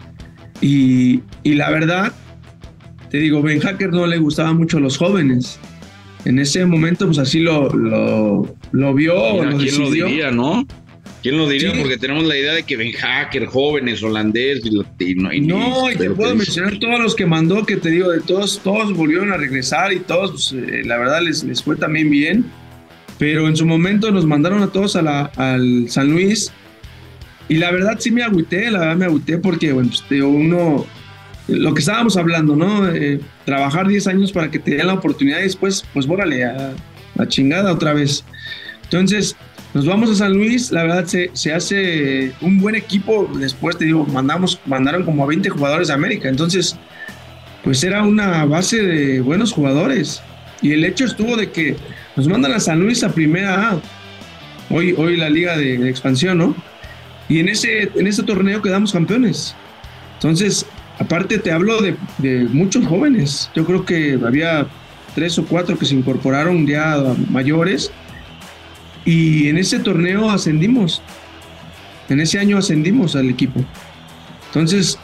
Y, y la verdad, te digo, Ben Hacker no le gustaban mucho los jóvenes. En ese momento, pues así lo, lo, lo vio. Mira, lo ¿quién decidió. lo diría, no? ¿Quién lo diría? Sí. Porque tenemos la idea de que Ben Hacker, jóvenes, holandés, y, y, no, y, No, y te puedo que mencionar todos los que mandó, que te digo, de todos, todos volvieron a regresar y todos, pues, eh, la verdad, les, les fue también bien. Pero en su momento nos mandaron a todos a la, al San Luis. Y la verdad sí me agüité, la verdad me agüité porque, bueno, pues, te digo, uno, lo que estábamos hablando, ¿no? Eh, trabajar diez años para que te den la oportunidad y después, pues, bórale, a, a chingada otra vez. Entonces, nos vamos a San Luis, la verdad se, se hace un buen equipo. Después, te digo, mandamos, mandaron como a veinte jugadores de América. Entonces, pues era una base de buenos jugadores. Y el hecho estuvo de que nos mandan a San Luis a primera A. Hoy, hoy la liga de, de expansión, ¿no? Y en ese, en ese torneo quedamos campeones. Entonces, aparte te hablo de, de muchos jóvenes. Yo creo que había tres o cuatro que se incorporaron ya mayores. Y en ese torneo ascendimos. En ese año ascendimos al equipo. Entonces,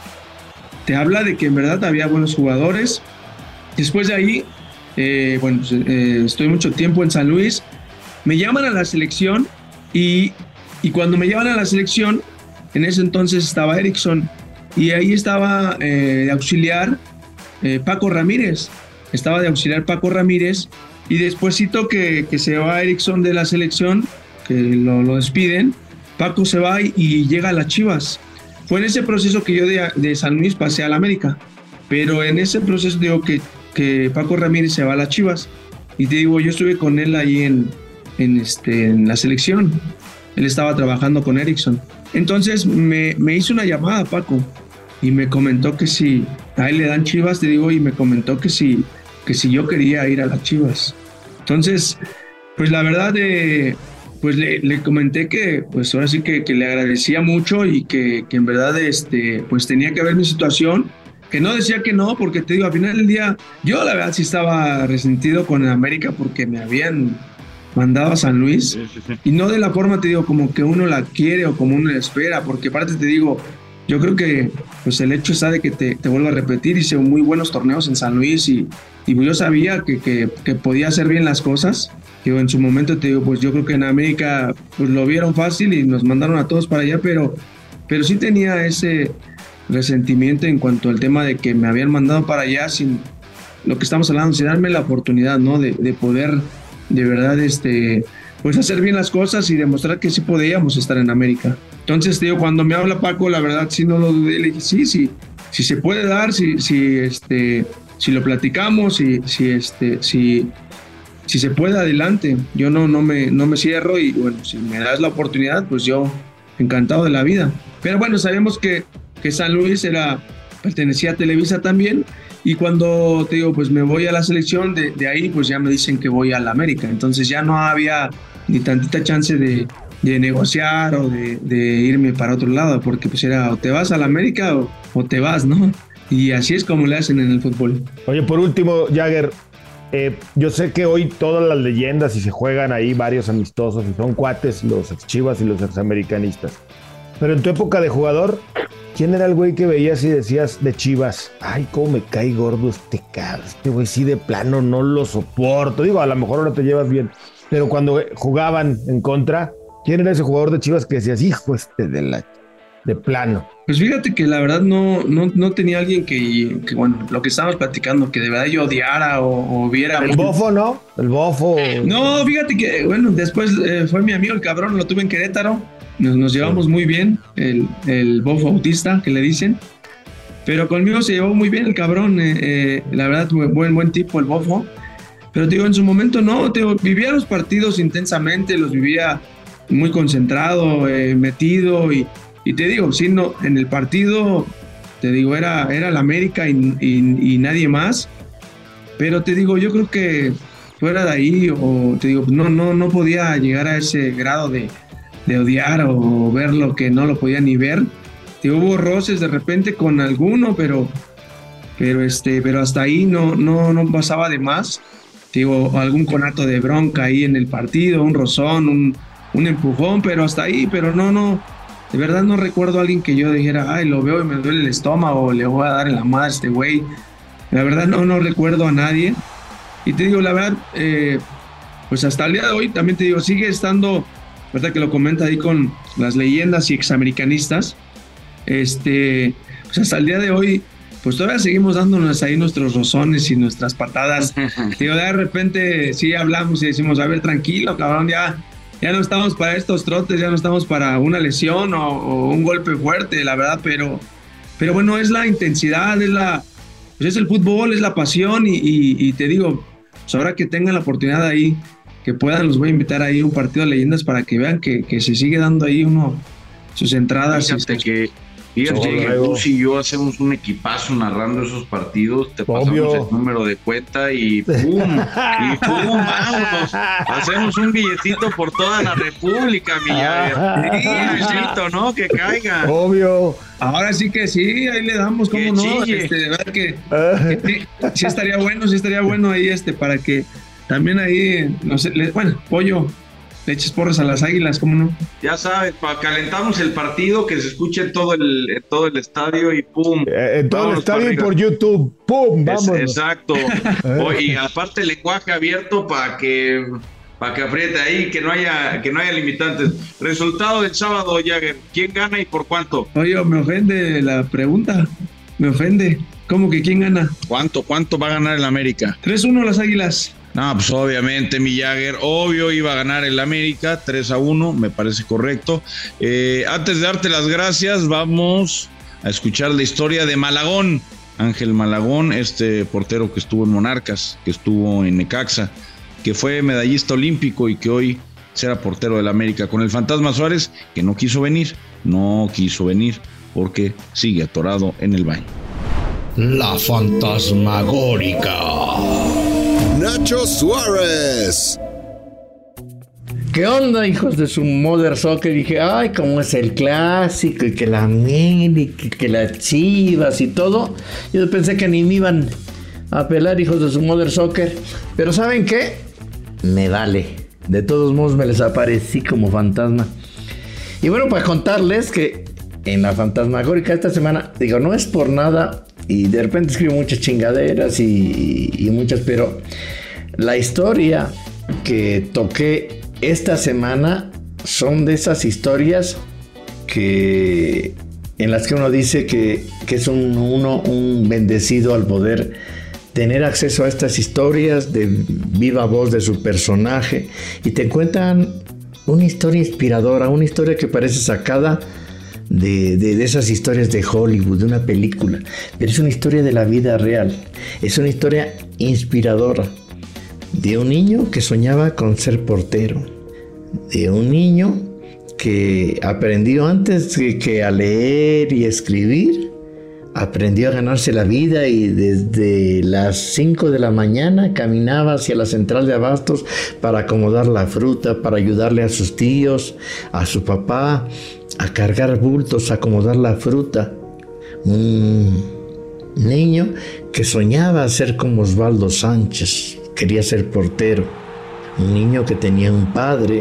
te habla de que en verdad había buenos jugadores. Después de ahí, eh, bueno, pues, eh, estoy mucho tiempo en San Luis. Me llaman a la selección y, y cuando me llevan a la selección, en ese entonces estaba Erickson. Y ahí estaba eh, de auxiliar eh, Paco Ramírez. Estaba de auxiliar Paco Ramírez. Y despuésito que, que se va Erickson de la selección, que lo, lo despiden, Paco se va y, y llega a las Chivas. Fue en ese proceso que yo de, de San Luis pasé a la América. Pero en ese proceso digo que, que Paco Ramírez se va a las Chivas. Y te digo, yo estuve con él ahí en, en, este, en la selección. Él estaba trabajando con Erickson. Entonces me, me hizo una llamada Paco y me comentó que si a él le dan Chivas, te digo, y me comentó que si, que si yo quería ir a las Chivas. Entonces, pues la verdad, eh, pues le, le comenté que pues ahora sí que, que le agradecía mucho y que, que en verdad este, pues tenía que ver mi situación, que no decía que no, porque te digo, al final del día, yo la verdad sí estaba resentido con América porque me habían mandado a San Luis, Sí, sí, sí. y no de la forma, te digo, como que uno la quiere o como uno la espera, porque aparte te digo, yo creo que pues el hecho está de que te, te vuelvo a repetir, hice muy buenos torneos en San Luis y, y yo sabía que, que, que podía hacer bien las cosas. Digo, en su momento te digo, pues yo creo que en América pues lo vieron fácil y nos mandaron a todos para allá, pero, pero sí tenía ese resentimiento en cuanto al tema de que me habían mandado para allá sin lo que estamos hablando, sin darme la oportunidad, ¿no? De, de poder de verdad este, pues hacer bien las cosas y demostrar que sí podíamos estar en América. Entonces, digo, cuando me habla Paco, la verdad sí no lo dudé, le dije, sí, sí, sí se puede dar, si, si, este, si lo platicamos, si, si, este, si, si se puede, adelante. Yo no, no, me, no me cierro y bueno, si me das la oportunidad, pues yo encantado de la vida. Pero bueno, sabemos que, que San Luis era, pertenecía a Televisa también. Y cuando te digo, pues me voy a la selección, de, de ahí pues ya me dicen que voy a la América. Entonces ya no había ni tantita chance de, de negociar o de, de irme para otro lado, porque pues era o te vas a la América o, o te vas, ¿no? Y así es como le hacen en el fútbol. Oye, por último, Jagger, eh, yo sé que hoy todas las leyendas y se juegan ahí varios amistosos y son cuates los ex Chivas y los ex americanistas. Pero en tu época de jugador, ¿Quién era el güey que veías y decías de Chivas? Ay, cómo me cae gordo este cabrón. Este güey sí de plano no lo soporto. Digo, a lo mejor ahora te llevas bien. Pero cuando jugaban en contra, ¿quién era ese jugador de Chivas que decías, hijo, este de la... de plano? Pues fíjate que la verdad no, no, no tenía alguien que, que, bueno, lo que estábamos platicando, que de verdad yo odiara o, o viera. El bofo, ¿no? El bofo. No, fíjate que, bueno, después eh, fue mi amigo el cabrón, lo tuve en Querétaro. Nos, nos llevamos muy bien, el, el bofo autista que le dicen. Pero conmigo se llevó muy bien el cabrón, eh, eh, la verdad, buen, buen tipo el bofo. Pero te digo, en su momento no, te digo, vivía los partidos intensamente, los vivía muy concentrado, eh, metido y, y te digo, sí, no, en el partido, te digo, era, era la América y, y, y nadie más. Pero te digo, yo creo que fuera de ahí, o te digo, no, no, no podía llegar a ese grado de, de odiar o ver lo que no lo podía ni ver. Te digo, hubo roces de repente con alguno, pero, pero, este, pero hasta ahí no, no, no pasaba de más. Te digo, algún conato de bronca ahí en el partido, un rozón, un, un empujón, pero hasta ahí, pero no, no, de verdad no recuerdo a alguien que yo dijera, ay, lo veo y me duele el estómago, o le voy a dar en la madre a este güey. La verdad no, no recuerdo a nadie. Y te digo, la verdad, eh, pues hasta el día de hoy también te digo, sigue estando, verdad que lo comenta ahí con las leyendas y examericanistas, este, pues hasta el día de hoy, pues todavía seguimos dándonos ahí nuestros rozones y nuestras patadas. Digo, de repente sí hablamos y decimos, a ver, tranquilo, cabrón, ya, ya no estamos para estos trotes, ya no estamos para una lesión o, o un golpe fuerte, la verdad, pero, pero bueno, es la intensidad, es la, pues es el fútbol, es la pasión y, y, y te digo, pues ahora que tengan la oportunidad ahí, que puedan, los voy a invitar ahí a un partido de leyendas para que vean que, que se sigue dando ahí uno sus entradas. Fíjate y sus... que Fíjate que Gus y yo hacemos un equipazo narrando esos partidos, te pasamos Obvio. el número de cuenta y ¡pum! y ¡pum! ¡Vámonos! Hacemos un billetito por toda la República, mi Javier. Sí, billetito, ¿no? Que caiga. Obvio. Ahora sí que sí, ahí le damos, ¿cómo que no? Este, de verdad que, que sí, sí estaría bueno, sí estaría bueno ahí este, para que también ahí, no sé, le, bueno, pollo. Le eches porras a las Águilas, ¿cómo no? Ya sabes, para calentamos el partido, que se escuche en todo el, en todo el estadio y ¡pum! Eh, en todo el estadio y por YouTube, ¡pum! ¡Vamos! Exacto. Oh, y aparte el lenguaje abierto para que para que apriete ahí, que no haya que no haya limitantes. Resultado del sábado, Jagger. ¿Quién gana y por cuánto? Oye, me ofende la pregunta. Me ofende. ¿Cómo que quién gana? ¿Cuánto, cuánto va a ganar el América? tres uno las Águilas. No, pues obviamente mi Jagger, obvio iba a ganar el América, tres a uno, me parece correcto. Eh, antes de darte las gracias, vamos a escuchar la historia de Malagón, Ángel Malagón, este portero que estuvo en Monarcas, que estuvo en Necaxa, que fue medallista olímpico y que hoy será portero del América, con el Fantasma Suárez, que no quiso venir, no quiso venir, porque sigue atorado en el baño. La Fantasmagórica. Nacho Suárez. ¿Qué onda, hijos de su Mother Soccer? Dije, ay, cómo es el clásico, y que la América, y que las Chivas y todo. Yo pensé que ni me iban a pelar, hijos de su Mother Soccer. Pero ¿saben qué? Me vale. De todos modos me les aparecí como fantasma. Y bueno, para contarles que en la Fantasmagórica esta semana, digo, no es por nada, y de repente escribo muchas chingaderas y, y muchas, pero la historia que toqué esta semana son de esas historias que en las que uno dice que, que es un, uno un bendecido al poder tener acceso a estas historias de viva voz de su personaje, y te cuentan una historia inspiradora, una historia que parece sacada De, de, de esas historias de Hollywood, de una película, pero es una historia de la vida real, es una historia inspiradora, de un niño que soñaba con ser portero, de un niño que aprendió antes que, que a leer y escribir, aprendió a ganarse la vida, y desde las cinco de la mañana caminaba hacia la central de abastos para acomodar la fruta, para ayudarle a sus tíos, a su papá, a cargar bultos, a acomodar la fruta. Un niño que soñaba ser como Osvaldo Sánchez, quería ser portero. Un niño que tenía un padre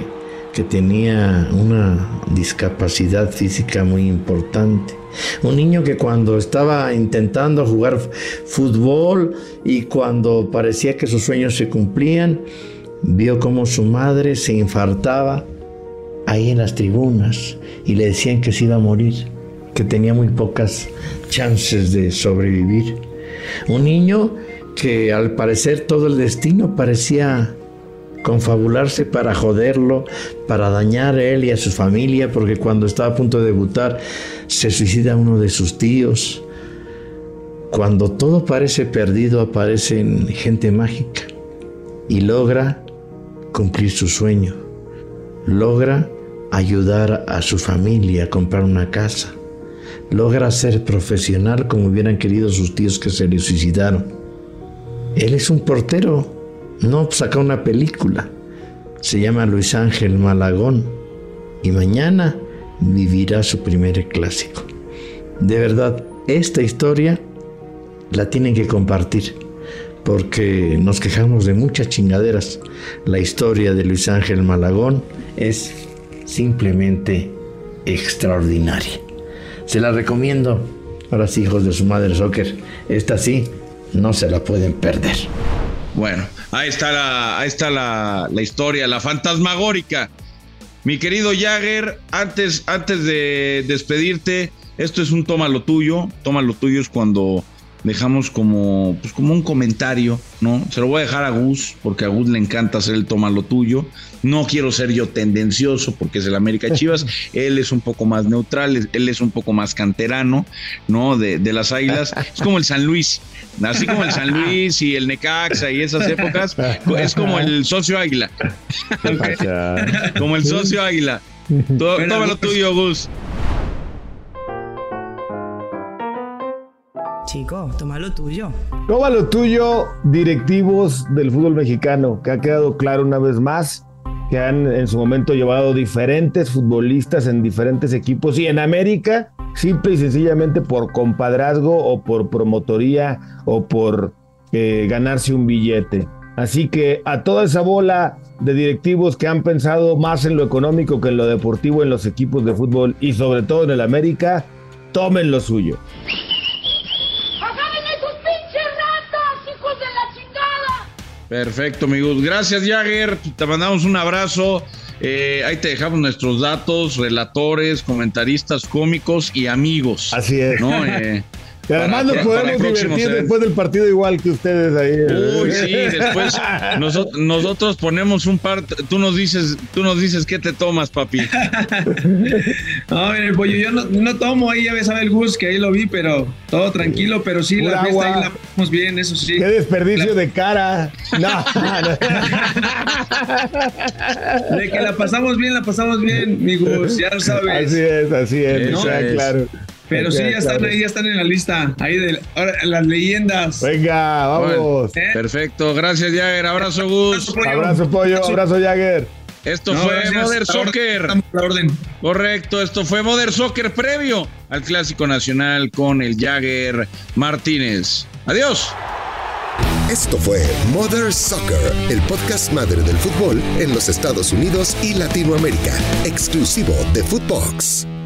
que tenía una discapacidad física muy importante. Un niño que cuando estaba intentando jugar fútbol y cuando parecía que sus sueños se cumplían, vio cómo su madre se infartaba ahí en las tribunas y le decían que se iba a morir, que tenía muy pocas chances de sobrevivir. Un niño que al parecer todo el destino parecía confabularse para joderlo, para dañar a él y a su familia, porque cuando estaba a punto de debutar se suicida uno de sus tíos. Cuando todo parece perdido, aparece gente mágica y logra cumplir su sueño. Logra ayudar a su familia a comprar una casa. Logra ser profesional como hubieran querido sus tíos que se le suicidaron. Él es un portero. No saca una película, se llama Luis Ángel Malagón y mañana vivirá su primer clásico. De verdad, esta historia la tienen que compartir porque nos quejamos de muchas chingaderas. La historia de Luis Ángel Malagón es simplemente extraordinaria. Se la recomiendo a los hijos de su madre soccer. Esta sí, no se la pueden perder. Bueno, ahí está la, ahí está la, la historia, la fantasmagórica. Mi querido Jagger, antes, antes de despedirte, esto es un toma lo tuyo. Toma lo tuyo es cuando dejamos como, pues como un comentario, ¿no? Se lo voy a dejar a Gus, porque a Gus le encanta hacer el toma lo tuyo. No quiero ser yo tendencioso, porque es el América Chivas. Él es un poco más neutral, él es un poco más canterano, ¿no? De, de las Águilas. Es como el San Luis. Así como el San Luis y el Necaxa y esas épocas, es como el socio Águila. Como el socio Águila. Todo, todo lo tuyo, Gus. Chico, toma lo tuyo. Toma lo tuyo, directivos del fútbol mexicano, que ha quedado claro una vez más que han en su momento llevado diferentes futbolistas en diferentes equipos y en América, simple y sencillamente por compadrazgo o por promotoría o por eh, ganarse un billete. Así que a toda esa bola de directivos que han pensado más en lo económico que en lo deportivo en los equipos de fútbol y sobre todo en el América, tomen lo suyo. Perfecto, amigos. Gracias, Jagger. Te mandamos un abrazo. Eh, ahí te dejamos nuestros datos, relatores, comentaristas cómicos y amigos. Así es. ¿No? Eh, Y además nos podemos divertir después del partido igual que ustedes ahí. Uy, sí, después nosotros, nosotros ponemos un par, tú nos dices, tú nos dices qué te tomas, papi. No, el pollo, yo no, no tomo, ahí ya sabe el Gus, que ahí lo vi, pero todo tranquilo, pero sí, Pura la fiesta agua. ahí la pasamos bien, eso sí. Qué desperdicio la... de cara. No, no. De que la pasamos bien, la pasamos bien, mi Gus, ya lo sabes. Así es, así es, ¿no? es. Claro. Pero sí, ya están ahí, ya están en la lista. Ahí de ahora, las leyendas. Venga, vamos. Bueno, ¿eh? Perfecto, gracias, Jagger. Abrazo, Gus. Abrazo, pollo. Abrazo, Jagger. Esto no, fue gracias. Mother Soccer. La orden. Correcto, esto fue Mother Soccer previo al Clásico Nacional con el Jagger Martínez. Adiós. Esto fue Mother Soccer, el podcast madre del fútbol en los Estados Unidos y Latinoamérica, exclusivo de Footbox.